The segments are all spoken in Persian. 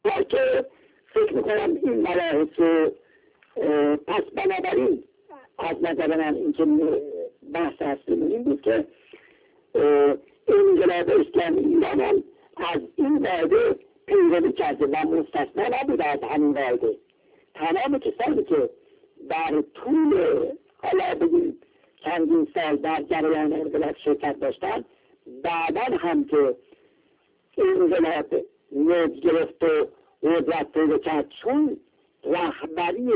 که فکر میکنم این مباحث رو پس بنابراین از نظر من این که بحث اصلی این بود که انقلاب اسلامی ایران هم از این قاعده پیروی کرده و مستثنا نبوده از همین قاعده. تمام کسانی که در طول حالا بگیم چندین سال در جریان انقلاب شرکت داشتن، بعدا هم که انقلاب موج گرفت و قدرت پیدا کرد، چون رهبری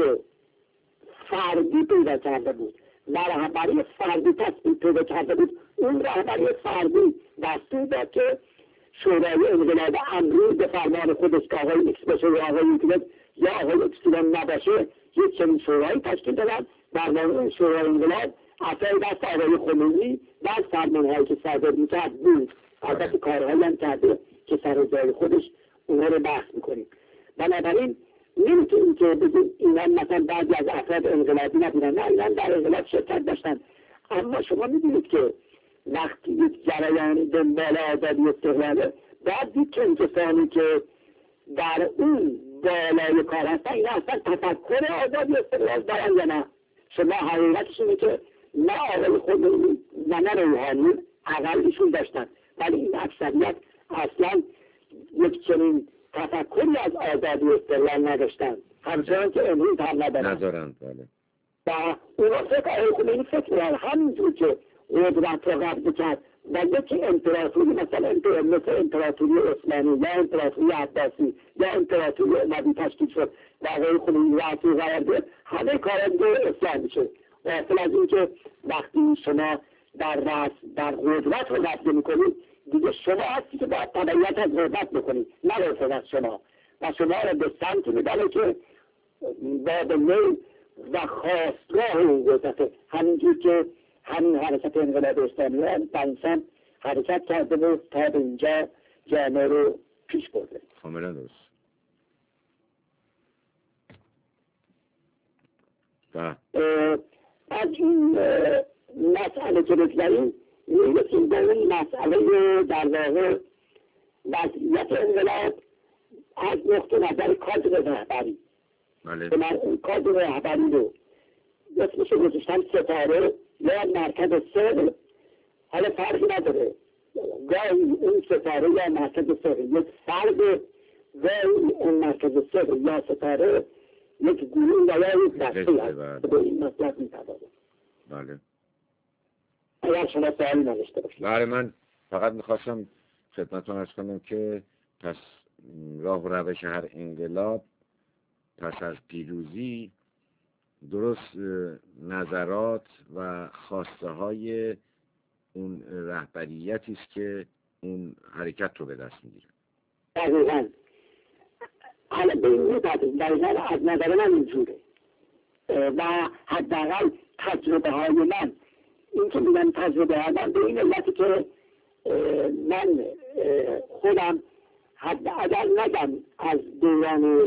فردی پیدا کرده بود و رهبری فردی تصمیم پیدا کرده بود، اون رهبری فردی دستور داد که شورای انقلاب امروز به فرمان خودش که آقای ایکس باشه یا آقای ایگرگ یا آقای اکسیلون نباشه، یک چنین شورایی تشکیل دادن. در مورد این شورای انقلاب اثر دست آقای خمینی و فرمانهایی که صادر میکرد بود. البته کارهایی هم کرده که سر جای خودش اونها رو بحث میکنیم. بنابراین نمیتونیم که بگیم اینا مثلا بعضی از افراد انقلابی نبودن، نه، اینا در انقلاب شرکت داشتن. اما شما میدونید که وقتی یک جریانی دنبال آزادی استقلاله، باید دید که این کسانی که در اون بالای کار هستن اینا اصلا تفکر آزادی استقلال دارن یا نه. شما حقیقتش اینه که نه آقای خمینی و نه روحانی اقلشون داشتن، ولی این اکثریت اصلا یک چنین تفکری از آزادی استقلال نداشتن، همچنان که امروز هم ندارن. بله. و اونا فکر آقای خمینی فکر می‌کرد همینجور که قدرت رو قبض کرد و یکی امپراتوری مثلا مثل امپراتوری عثمانی یا امپراتوری عباسی یا امپراتوری اموی تشکیل شد و آقای خمینی رأسی قرار گرفت، همه کارا دیگه اسلام میشه. غافل از این که وقتی شما در قدرت رو قبض میکنید، دیگه شما هستی که باید تبعیت از قدرت بکنید، نه رفض از شما، و شما رو به سمت میبره که باب میل و خواستگاه اون قدرته. همینجور که همین حرکت انقلاب اسلامی هم در انسان حرکت کرده بود تا به اینجا جامعه رو پیش برده. کاملا درست. از این مسئله که بگذاریم میرسیم به این مسئله در واقع وضعیت انقلاب از نقطه نظر کادر رهبری. بله. من اون کادر رهبری رو اسمش رو گذاشتم ستاره یا مرکز سر، حالا فرقی نداره، گاهی اون ستاره یا مرکز سر یک فرد، گاهی اون مرکز سر یا ستاره یک گروه و یا یک دسته هست. به این مطلب می‌پردازم. بله. اگر شما سوالی نداشته باشید. بله، من فقط می‌خواستم خدمتتون عرض کنم که پس راه و روش هر انقلاب پس از پیروزی درست نظرات و خواسته های اون رهبریتی است که اون حرکت رو به دست میگیره. دقیقاً. حالا به این می‌پردازیم، دقیقاً از نظر من اینجوره و حداقل تجربه های من، این که میگم تجربه های من به این علتی که من خودم اگر نگم از دوران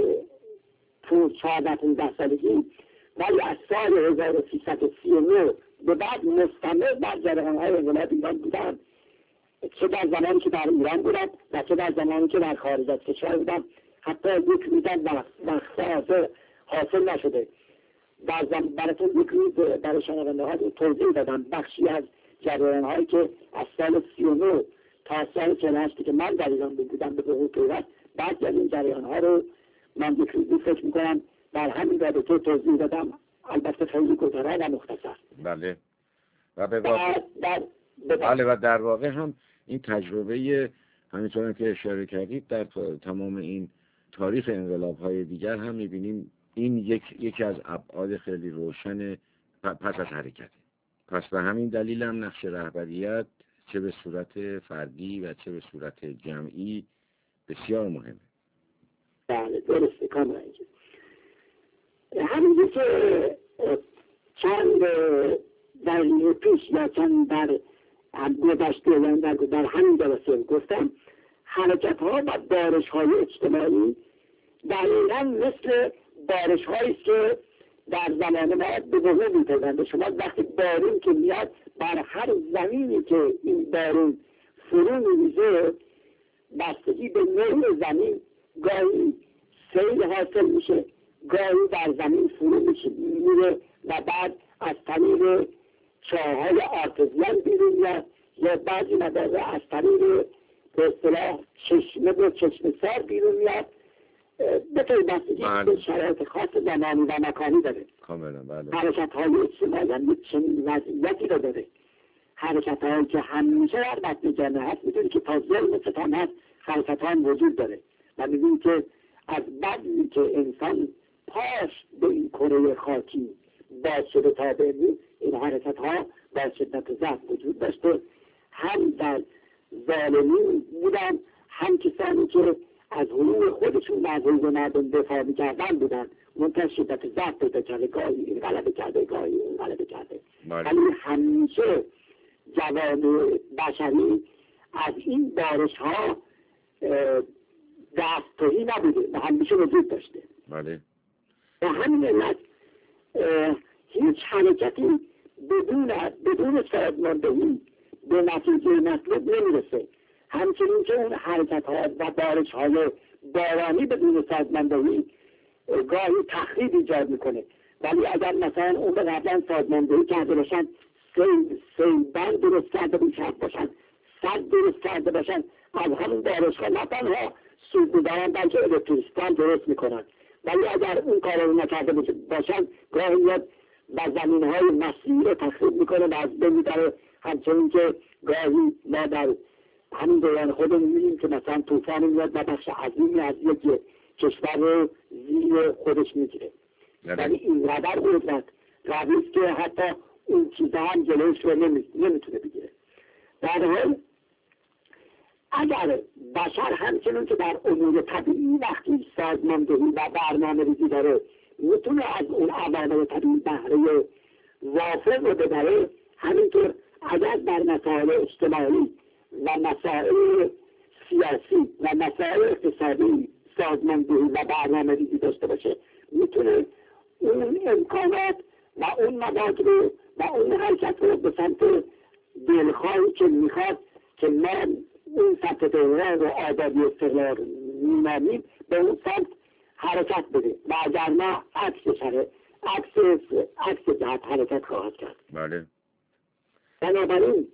14-15 سالگی، ولی از سال 1339 به بعد مستمر در جریان‌های انقلاب ایران بودم، چه در زمانی که در ایران بودم و چه در زمانی که در خارج از کشور بودم. حتی یک روزم وقت حاصل نشده. براتون یک روز برای شنونده ها توضیح دادم بخشی از جریان‌هایی که از سال 39 تا سال 48 که من در ایران بودم به وقوع پیوست. بعضی از این جریان‌ها رو من یک روزی فکر می‌کنم در همین رابطه توضیح دادم، البته خیلی کوتاه و مختصر. بله. و در واقع هم این تجربه همینطور که اشاره کردید در تمام این تاریخ انقلاب‌های دیگر هم می‌بینیم این یکی از ابعاد خیلی روشن پس از حرکت. پس به همین دلیل هم نقش رهبریت چه به صورت فردی و چه به صورت جمعی بسیار مهمه. بله، درسته، کاملا. همینجور که چند دلیل پیش یا چند در گذشته یا در همین جلسه گفتم، حرکت ها و بارش های اجتماعی دقیقاً مثل بارش هایی که در زمان ما به وقوع می‌پیوندند. شما وقتی بارون که میاد بر هر زمینی که این بارون فرو می‌ریزه، بستگی به نوع زمین گاهی سیل حاصل میشه، گاهی در زمین فرو میره و بعد از طریق چاهای آرتزیان بیرون میاد، یا بعضی مواقع از طریق به اصطلاح چشمه و چشمه سار بیرون میاد. به طور بستگی به شرایط خاص زمانی و مکانی داره. کاملا بله. حرکت های اجتماعی هم چنین وضعیتی رو داره. حرکت هایی که همیشه در بطن جامعه هست، میدونی که تا ظلم ستم هست حرکت ها هم وجود داره و میدونی که از بعدی که انسان پاش به این کره خاکی باز شده تا به امروز، این حرکت ها با شدت ضعف وجود داشته. هم در ظالمین بودن، هم کسانی که از حقوق خودشون و از حقوق مردم دفاع میکردن بودن، منتها شدت ضعف پیدا کرده، گاهی این غلبه کرده، گاهی این غلبه کرده. ولی همیشه جوامع بشری از این بارش ها دستهی نبوده و همیشه وجود داشته. بله. و همین علت هیچ حرکتی بدون سازماندهی به نتیجه مطلوب نمیرسه. همچنین که اون حرکت ها و بارش های بارانی بدون سازماندهی گاهی تخریب ایجاد میکنه. ولی اگر مثلا اون به قبلا سازماندهی کرده باشن، سیلبند درست کرده باشن، صد درست کرده باشن، از همون بارش ها نه تنها سود میبرن بلکه الکتریسیته درست میکنن. ولی اگر اون کار رو نکرده باشن، گاهی میاد و زمین های مسیر رو تخریب میکنه و از بین میبره. همچنین که گاهی ما در همین دوران خودمون میبینیم که مثلا طوفان میاد و بخش عظیمی از یک کشور رو زیر خودش میگیره. ولی این قدر قدرت قوی که حتی اون چیزا هم جلوش رو نمیتونه بگیره. در حال اگر بشر همچنون که در امور طبیعی وقتی سازماندهی و برنامه‌ریزی داره میتونه از اون عوامل طبیعی بهره وافر رو ببره، همینطور اگر در مسائل اجتماعی و مسائل سیاسی و مسائل اقتصادی سازماندهی و برنامه‌ریزی داشته باشه، میتونه اون امکانات و اون مواقع و اون حرکت رو به سمت دلخواهی که میخواد که من اون سمت دلخواه رو آزادی استقلال می‌نامیم به اون سمت حرکت بده و اگر نه عکس جهت حرکت خواهد کرد. بله. بنابراین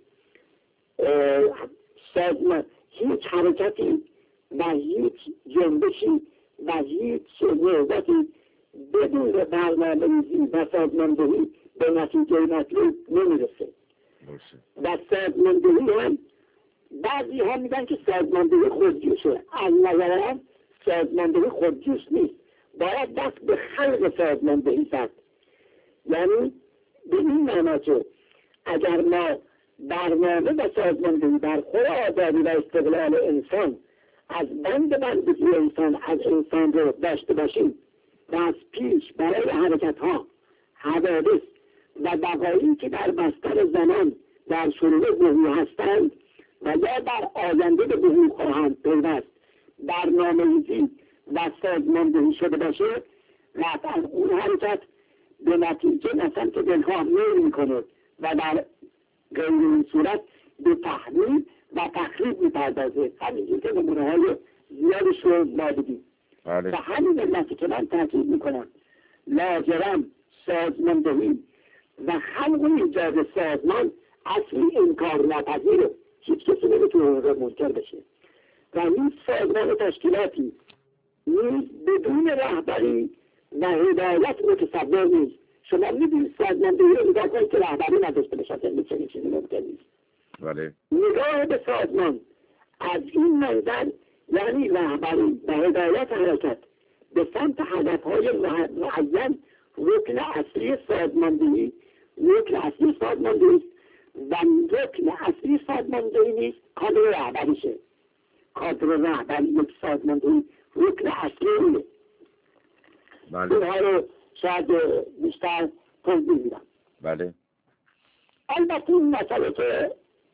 هیچ حرکتی و هیچ جنبشی و هیچ نهضتی بدون برنامه‌ریزی و سازماندهی به نتیجه مطلوب نمیرسه. و سازماندهی هم بعضی ها میگن که سازماندهی خودجوشه. از نظر هم سازماندهی خودجوش نیست، باید دست به خلق سازماندهی زد. یعنی به این معنا که اگر ما برنامه و سازماندهی در خور آزادی و استقلال انسان از بندگی انسان از انسان رو داشته باشیم و از پیش برای حرکت ها، حوادث و بقایی که در بستر زمان در شروع ظهور هستند و یا در آینده به ظهور خواهند پیوست برنامه‌ریزی و سازماندهی شده باشه، قطعا اون حرکت به نتیجه مثلا که دلخواه میل میکنه و در غیر این صورت به تحمیل و تخریب میپردازه. همینجور که نمونه های زیادش رو ما دیدیم. و همین علتی که من تاکید میکنم لاجرم سازماندهی و خلق و ایجاد سازمان اصلی انکار ناپذیره. هیچ کسی نمیتونه اون رو منکر بشه و هیچ سازمان تشکیلاتی نیز بدون رهبری و هدایت متصور نیست. شما میدونید سازماندهی رو نگاه کنید که رهبری نداشته باشد، یعنی چنین چیزی ممکن نیست. نگاه به سازمان از این منظر یعنی رهبری و هدایت حرکت به سمت هدفهای معین رکن اصلی سازماندهی است و رکن اصلی سازماندهی نیست کادر رهبریشه. کادر رهبری یک سازماندهی رکن اصلیه. اینها رو شاید بیشتر توضیح میدم. بله. البته این مسئله که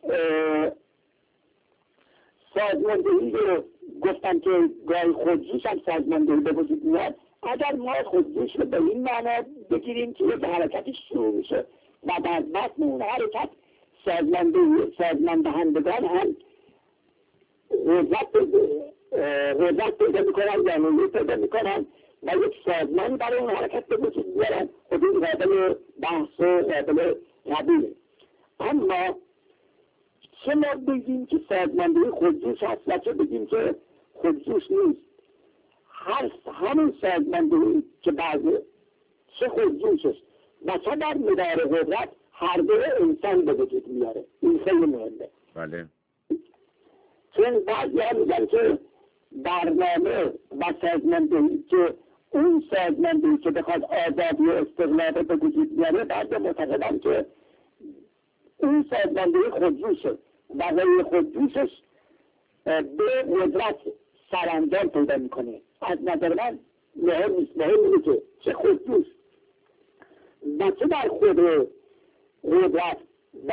سازماندهی رو گفتم که گاهی خودجوش هم سازماندهی به وجود میاد. اگر ما خودجوش رو به این معنا بگیریم که یک حرکتی شروع میشه و در بطن اون حرکت سازماندهندگان هم قدرت قدرت پیدا میکنن یا نیروی پیدا میکنن و یک سازمان برای اون حرکت به وجود بیارن. خب این قابل بحث و قابل قبوله. اما چه ما بگیم که سازماندهی خودجوش هست و چه بگیم که خودجوش نیست. همین سازماندهی که بعضی چه خودجوشش و چه در مدار قدرت هر دو انسان به وجود میاره. این خیلی مهمه. بله. چون بعضی ها میگن که برنامه و سازماندهی که اون سازماندهی که بخواد آزادی و استقلال به وجود بیاره، بعد معتقدن که اون سازماندهی خودجوشه و غیر خودجوشش به قدرت سرانجام پیدا میکنه. از نظر من مهم نیست. مهم اینه که چه خودجوش و چه در خود قدرت و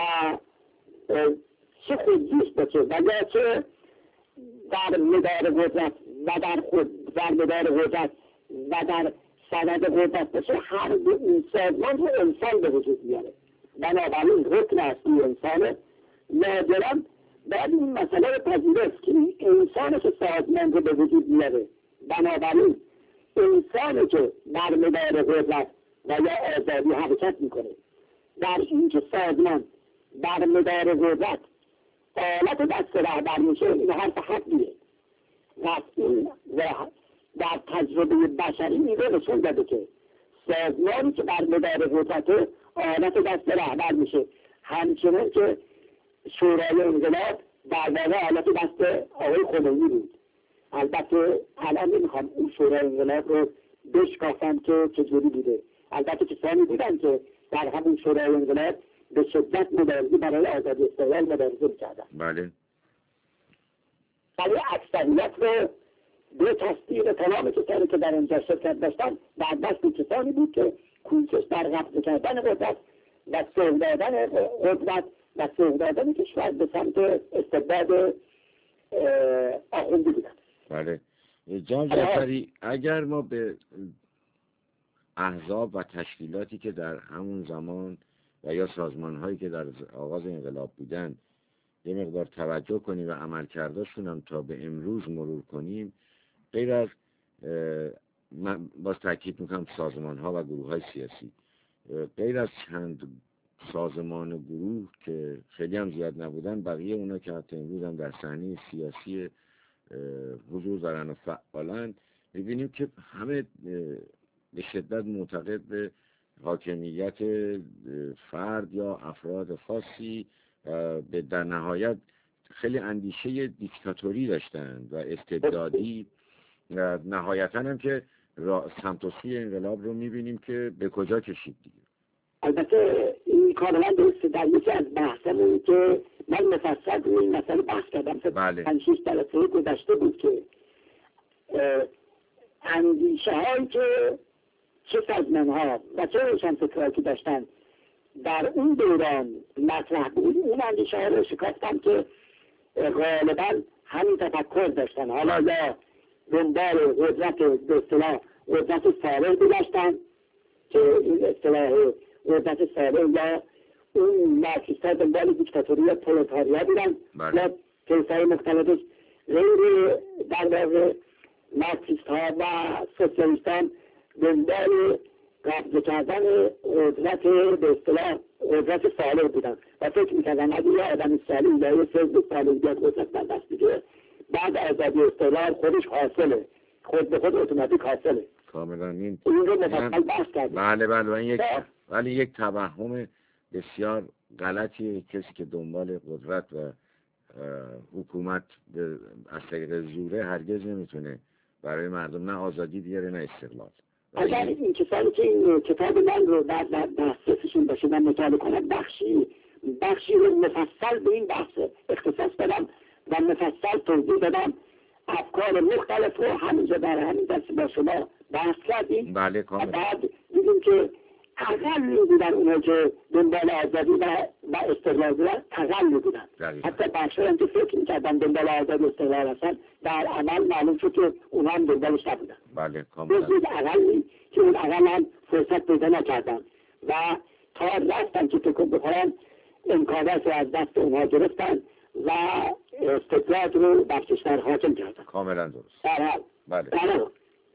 چه خودجوش باشه و یا چه در مدار قدرت و در مدار قدرت و در سند قدرت باشه، هر دو این سازمان رو انسان به وجود میاره. بنابراین رکن اصلی انسانه. نادراً باید این مسئله رو پذیرفت که این انسانه که سازمان رو به وجود میاره. بنابراین انسانه که در مدار قدرت و یا آزادی حرکت میکنه. در این که سازمان در مدار قدرت آلت دست رهبر میشه، این حرف حقیه. و این در تجربه بشری میره نشون داده که سازمانی که در مدار قدرت آلت دست رهبر میشه. همچنین که شورای انقلاب در واقع آلت دست آقای خمینی بود. البته الان نمیخوام اون شورای انقلاب رو بشکافم که چجوری بوده. البته کسانی بودن که در همون شورای انقلاب به شدت مبارزه برای آزادی استقلال مبارزه می‌کردن. بله. ولی اکثریت رو به تصدیق تمام کسانی که در اونجا شرکت داشتن در دست کسانی بود که کوشش در قبض کردن قدرت و سوق دادن قدرت و سوق دادن کشور به سمت استبداد آخوندی بودن. بله. جان جعفری، اگر ما به احزاب و تشکیلاتی که در همون زمان و یا سازمان‌هایی که در آغاز انقلاب بودن یه مقدار توجه کنیم و عملکردشون هم تا به امروز مرور کنیم، غیر از من باز تاکید میکنم سازمان‌ها و گروه‌های سیاسی، غیر از چند سازمان و گروه که خیلی هم زیاد نبودن، بقیه اونا که حتی امروز هم در صحنه سیاسی حضور دارن و فعالن، می‌بینیم که همه به شدت معتقد به حاکمیت فرد یا افراد خاصی به در نهایت خیلی اندیشه دیکتاتوری داشتن و استبدادی و نهایتاً هم که سمت و سوی انقلاب رو می‌بینیم که به کجا کشید دیگه. البته این کاملا درسته. در یکی از بحثمون که من مفصل روی این مسئله بحث کردم، بله. 5-6 جلسه گذشته بود که اندیشه هایی که چه سازمان‌ها و چه روشنفکرایی که داشتن در اون دوران مطرح بود، اون اندیشه ها رو شکافتن که غالبا همین تفکر داشتن. حالا یا دنبال قدرت به اصطلاح قدرت صالح داشتن که این اصطلاح قدرت صالح، یا اون مارکسیست‌ها دنبال دیکتاتوری یا پرولتاریا بودن یا کلیسای مختلفش. غیر در واقع مارکسیست‌ها و سوسیالیستان دنبال قبض کردن قدرت به اصطلاح قدرت صالح بودن و فکر می‌کردن اگه یه آدم صالح یا یه فرد صالح بیاد قدرت در دست بگیره، بعد آزادی استقلال خودش حاصله، خود به خود اتوماتیک حاصله. کاملا این رو مفصل بحث کردیم. بله. ولی یک توهم بسیار غلطی کسی که دنبال قدرت و حکومت از طریق زوره هرگز نمیتونه برای مردم نه آزادی بیاره نه استقلال. اگر این کسانی که این کتاب من رو در دسترسشون باشه و مطالعه کنن، بخشی رو مفصل به این بحث اختصاص بدم و مفصل توضیح بدم. افکار مختلف رو همینجا در همین دست با شما بحث کردیم. بله کاملا. بعد دیدیم که اقل بودن اونها که دنبال آزادی و استقلال بودن، اقل بودن. حتی بخشی هم که فکر می‌کردن دنبال آزادی و استقلال هستن، در عمل معلوم شد که اونها هم دنبالش نبودن. بله کاملا. بسید اقلی که اون اقل هم فرصت پیدا نکردن و تا رفتن که تکون بخورن، امکانات رو از دست اونها گرفتن و استبداد رو بر کشور حاکم کردن. کاملا درست. بله. بله.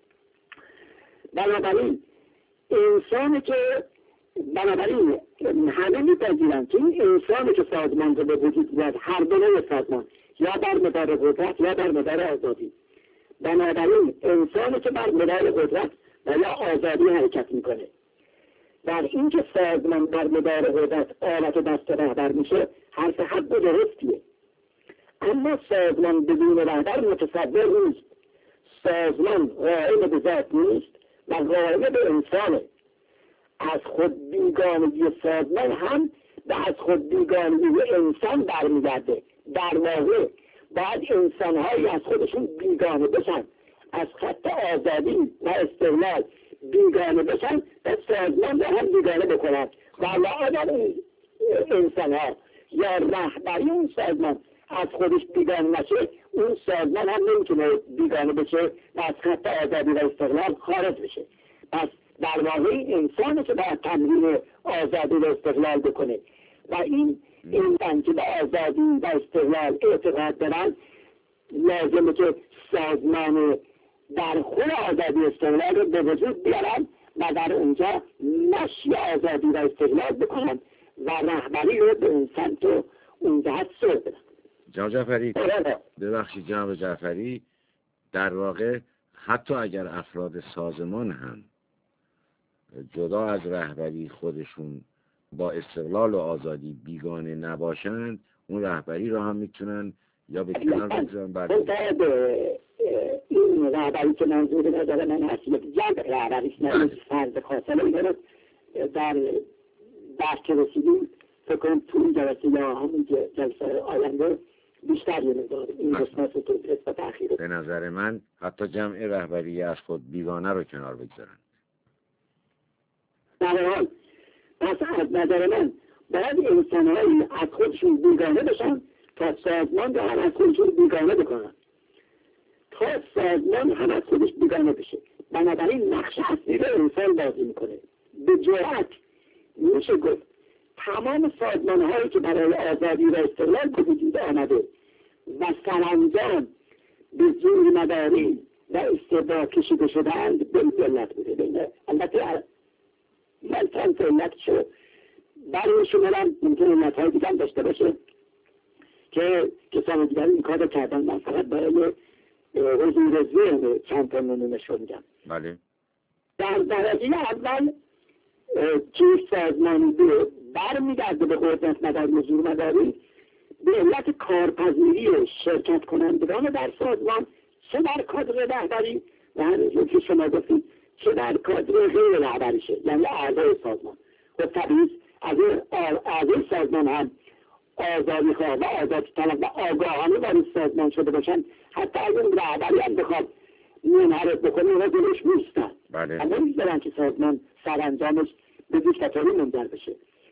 بنابراین انسانی که بنابراین همه میپذیرن که این انسانی که سازمان رو به وجود بیاد، هر دو سازمان، یا بر مدار قدرت یا بر مدار آزادی، بنابراین انسانی که بر مدار قدرت و یا آزادی حرکت میکنه، در این که سازمان بر مدار قدرت آلت دست رهبر میشه، حرف حق و درستیه. اما سازمان بدون رهبر متصور نیست. سازمان قائم به ذات نیست و قائم به انسانه. از خود بیگانگی سازمان هم به از خود بیگانگی انسان برمیگرده. در واقع باید انسانهایی از خودشون بیگانه بشن، از خط آزادی و استقلال بیگانه بشن و سازمان رو هم بیگانه بکنن. و اگر این انسانها یا رهبری اون سازمان از خودش بیگانه نشه، اون سازمان هم نمیتونه بیگانه بشه و از خط آزادی و استقلال خارج بشه. پس در واقع انسانی که باید تمرین آزادی و استقلال بکنه و این که به آزادی و استقلال اعتقاد دارن، لازمه که سازمان در خود آزادی و استقلال رو به وجود بیارن و در اونجا نشی آزادی و استقلال بکنن و رهبری رو به اون سمت و اون جهت سر بدن. جناب جعفری، ببخشید جناب جعفری، در واقع حتی اگر افراد سازمان هم جدا از رهبری خودشون با استقلال و آزادی بیگانه نباشند، اون رهبری رو هم میتونن یا به کنار بگذارن. این رهبری که منظور نظر من هست یک جمع رهبریش نه فرض خاصه رو در بحث که رسیدیم فکر کنم تو این جلسه یا همون جلسه آینده بیشتر یه مقدار این قسمت رو توضیح و تأخیر. به نظر من حتی جمع رهبری از خود بیگانه رو کنار بگذارن. در حال پس از نظر من باید انسانهایی از خودشون بیگانه بشن تا سازمان رو هم از خودشون بیگانه بکنن، تا سازمان هم از خودش بیگانه بشه. بنابراین نقش اصلی رو انسان بازی میکنه. به جرأت میشه گفت تمام سازمان هایی که برای آزادی و استقلال به وجود آمده و سرانجام به زور مداری و استبداد کشیده شدند به این علت بوده. البته من چند علت شد برای شمارم ممکن علت های دیگر داشته باشه که کسان دیگر این کار کردن. من فقط برای حضور ذهن چند تا نمونه‌اش رو میگم. بله. در درجه اول که سازمانی برمیگرده به قدرت مداری و زور مداری به علت کارپذیری شرکت کنندگان در سازمان، چه در کادر رهبری و همینجور که شما گفتید چه در کادر غیر رهبریشه، یعنی اعضای سازمان. و طبیعی از اعضای سازمان هم آزادی خواه و آزادی طلب و آگاهانه وارد سازمان شده باشن، حتی از اون رهبری هم بخواد منحرف بکنه و دلش نیستن. بله. اما میذارن که سازمان سرانجامش به دیکتاتوری منجر بشه.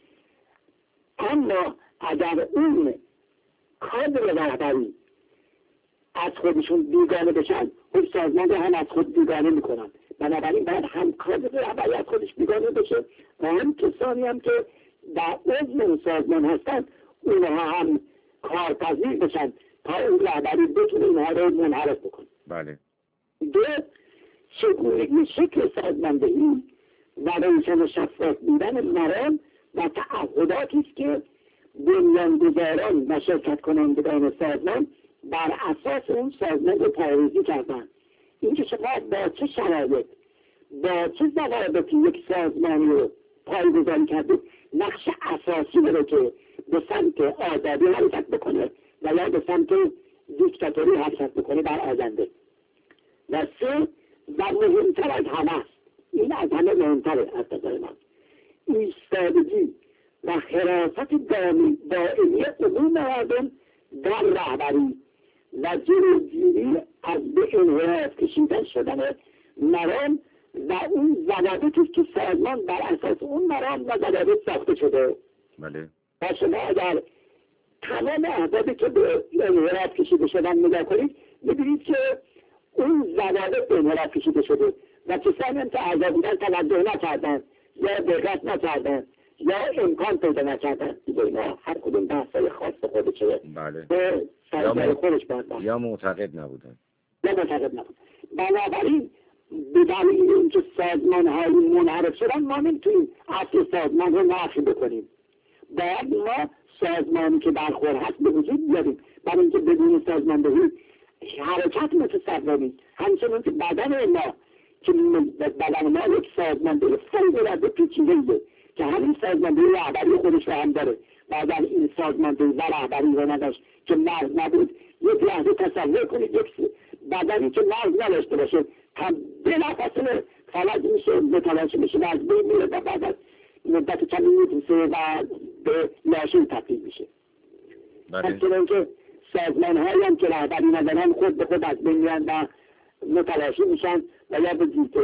اما اگر اون کادر رهبری از خودشون بیگانه بشن، اون سازمان رو هم از خود بیگانه میکنن. بنابراین باید هم کادر رهبری از خودش بیگانه بشه و هم کسانی هم که در عضو اون سازمان هستن اونها هم کارپذیر بشن تا اون رهبری بتونه اینها رو منحرف بکنه. بله. دو، چگونگی شکل سازماندهی و روشن و شفاف بودن مرام و تعهداتی است که بنیانگذاران و شرکت کنندگان سازمان بر اساس اون سازمان رو پایه‌ریزی کردن. اینکه شما با چه شرایط، با چه ضوابطی یک سازمانی رو پایه‌گذاری کردید، نقش اساسی داره که به سمت آزادی حرکت بکنه و یا به سمت دیکتاتوری حرکت بکنه در آینده. و سه، و مهمتر از همه است، این از همه مهمتره از نظر من، ایستادگی و حراست دائمی عموم مردم در رهبری و جلوگیری از به انحراف کشیدن شدن مرام و اون ضوابطی که سازمان بر اساس اون مرام و ضوابط ساخته شده. بله. و شما اگر تمام احزابی که به انحراف کشیده شدن نگاه کنید، می‌بینید که اون ضوابط به انحراف کشیده شده و کسانی هم که اعضا بودن توجه نکردن یا دقت نکردن یا امکان پیدا نکردن. دیگه اینا هر کدوم بحثای خاص خودشه. بله. به سرجای خودش باید باشه. یا معتقد نبودن. بنابراین به دلیل اینکه سازمان های منحرف شدن ما نمیتونیم اصل سازمان رو نفی بکنیم. باید ما سازمانی که برخورد هست به وجود بیاریم، برای اینکه بدون سازماندهی حرکت متصور نیست. همچنان که بدن ما که بدن ما یک سازماندهی فوق‌العاده پیچیده‌ایه که همین سازماندهی رهبری خودش رو هم داره. بعد این سازماندهی و رهبری رو نداشت که مغز نبود. یک لحظه تصور کنید یک بدنی که مغز نداشته باشه بلافاصله فلج میشه، متلاشی میشه و از بین میره و بعد از مدت کمی میپوسه و به لاشه تبدیل میشه. همچنان که سازمان هایی هم که رهبری ندارن خود به خود از بین میرن و متلاشی میشن و یا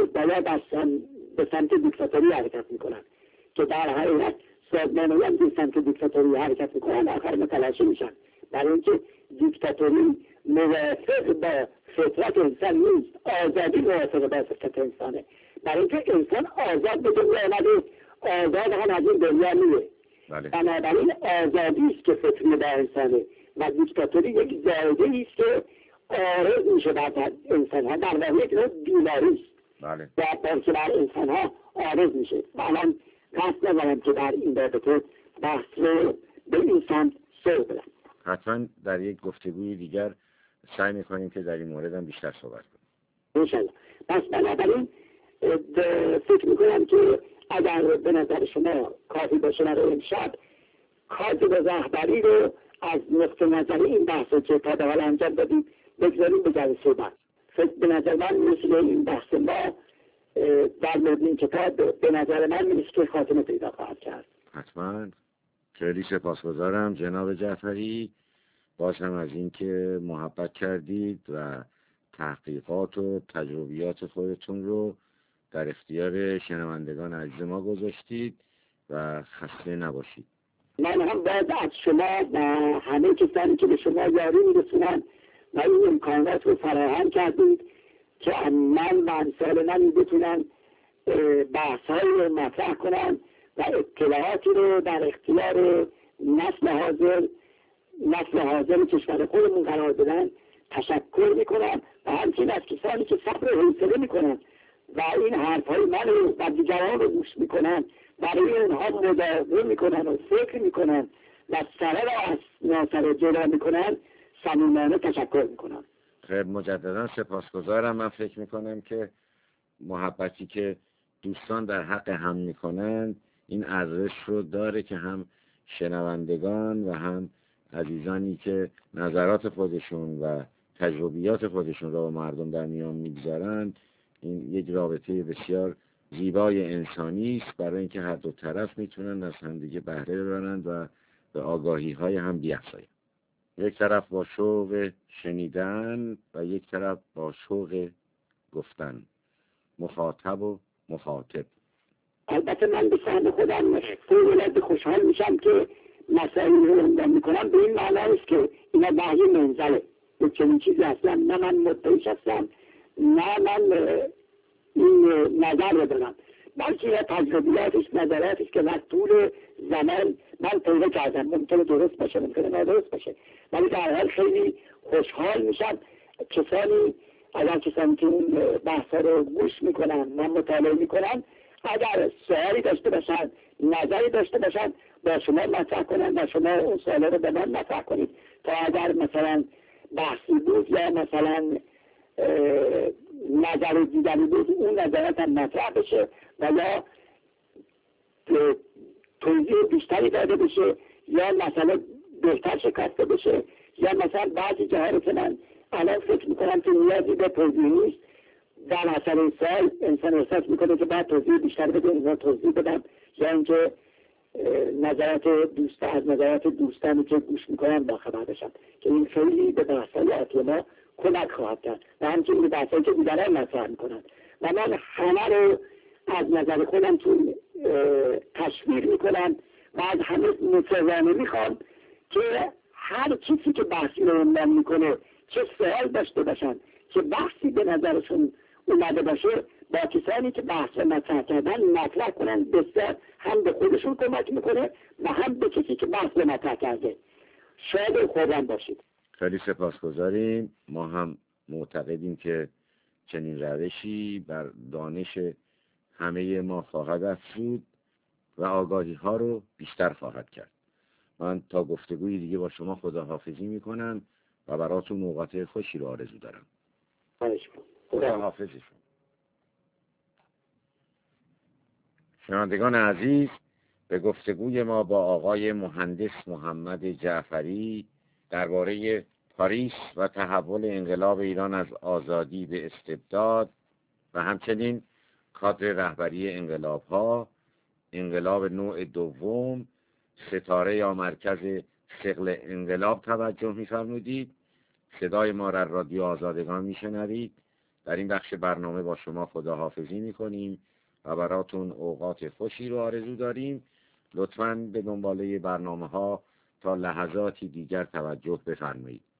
به سمت دیکتاتوری حرکت میکنن که در حقیقت سازمان هایی هم به سمت دیکتاتوری حرکت میکنن آخر متلاشی میشن. برای اینکه دیکتاتوری موافق با فطرت انسان نیست، آزادی موافق با فطرت انسانه. برای اینکه انسان آزاد به دنیا آمده، آزاد هم از این دنیا میره. بنابراین آزادی است که فطری با انسانه و دیکتاتوری یک زایده است که عارض میشه بر انسان ها، در واقع یک نوع بیماری است و بر انسان ها عارض میشه. و الان قصد ندارم که در این رابطه بحث رو به این سمت سر بدم. حتما در یک گفتگوی دیگر سعی میکنیم که در این مورد هم بیشتر صحبت کنیم انشالله. پس بنابراین فکر میکنم که اگر به نظر شما کافی باشه برای امشب کادر رهبری رو از نقطه نظر این بحث که تا به حال انجام دادیم بگذاریم به جلسه بعد. به نظر من مثل این بحث ما در مورد این کتاب به نظر من میشه که خاتمه پیدا خواهد کرد. حتما. خیلی سپاسگزارم جناب جعفری، باز هم از اینکه محبت کردید و تحقیقات و تجربیات خودتون رو در اختیار شنوندگان عزیز ما گذاشتید و خسته نباشید. من هم باید از شما و همه کسانی که به شما یاری میرسونن و این امکانات رو فراهم کردید که من و امثال من بتونن بحث‌هایی رو مطرح کنن و اطلاعاتی رو در اختیار نسل حاضر کشور خودمون قرار بدن. تشکر میکنم و همچنین از کسانی که صبر و حوصله میکنن و این حرفهای من و دیگران رو گوش میکنن، برای اونها مداوم میکنن و فکر میکنن و سره را از ناسره جلو میکنن، صمیمانه تشکر میکنم. خیلی مجددا سپاسگزارم. من فکر میکنم که محبتی که دوستان در حق هم میکنن این ارزش رو داره که هم شنوندگان و هم عزیزانی که نظرات خودشون و تجربیات خودشون را با مردم در میان میگذارن، این یک رابطه بسیار زیبای انسانی است برای اینکه هر دو طرف میتونن از همدیگه بهره ببرند و به آگاهی های هم بیافزایند. یک طرف با شوق شنیدن و یک طرف با شوق گفتن، مخاطب و مخاطب. البته من به سهم خودم فوق‌العاده خوشحال میشم که مسائلی رو عنوان میکنم به این معنا است که اینا وحی منزله، به چنین چیزی اصلا نه من مدعیش هستم نه من این نظر رو دارم، بلکه یه تجربیاتش نظراتش که در طول زمان من پیدا کردم. ممکنه درست باشه ممکنه نادرست باشه، ولی در حال خیلی خوشحال میشم اگر کسانی که اون بحثا رو گوش میکنن و مطالعه میکنن اگر سوالی داشته باشن، نظری داشته باشن با شما مطرح کنن و شما اون سوالا رو به من مطرح کنید تا اگر مثلا بحثی بود یا مثلا نظر دیدنی بود اون نظرات هم مطرح بشه و یا توضیح بیشتری داده بشه یا مثلا بهتر شکسته بشه یا مثلا بعضی جاها رو که من الان فکر میکنم که نیازی به توضیح نیست، در اثر این سال انسان احساس میکنه که بعد توضیح بیشتر بده اونها توضیح بدم یا اینکه از نظرات دوستانی که گوش میکنن با خبر بشن که این خیلی به بحث‌های آتی ما کمک خواهد کرد و همچنین به بحث‌هایی که دیگران مطرح میکنن و من همه رو از نظر خودم تشویق میکنم و از همه مصرانه میخوام که هر کسی که بحثی رو عنوان میکنه چه سوال داشته باشن چه بحثی به نظرشون اومده باشه با کسانی که بحث مطرح کردن مطرح کنن، بسیار هم به خودشون کمک میکنه و هم به کسی که بحث مطرح کرده. شاد و خرم باشید. خیلی سپاسگزاریم. ما هم معتقدیم که چنین روشی بر دانش همه ما خواهد افزود و آگاهی ها رو بیشتر خواهد کرد. من تا گفتگوی دیگه با شما خداحافظی میکنم و براتون اوقات خوشی رو آرزو دارم. خداحافظ شما. شنوندگان عزیز، به گفتگوی ما با آقای مهندس محمد جعفری درباره پاریس و تحول انقلاب ایران از آزادی به استبداد و همچنین کادر رهبری انقلاب‌ها، انقلاب نوع دوم، ستاره یا مرکز ثقل انقلاب توجه می‌فرمودید. صدای ما را رادیو آزادگان میشنوید. در این بخش برنامه با شما خداحافظی میکنیم و براتون اوقات خوشی رو آرزو داریم. لطفاً به دنباله برنامه ها تا لحظاتی دیگر توجه بفرمایید.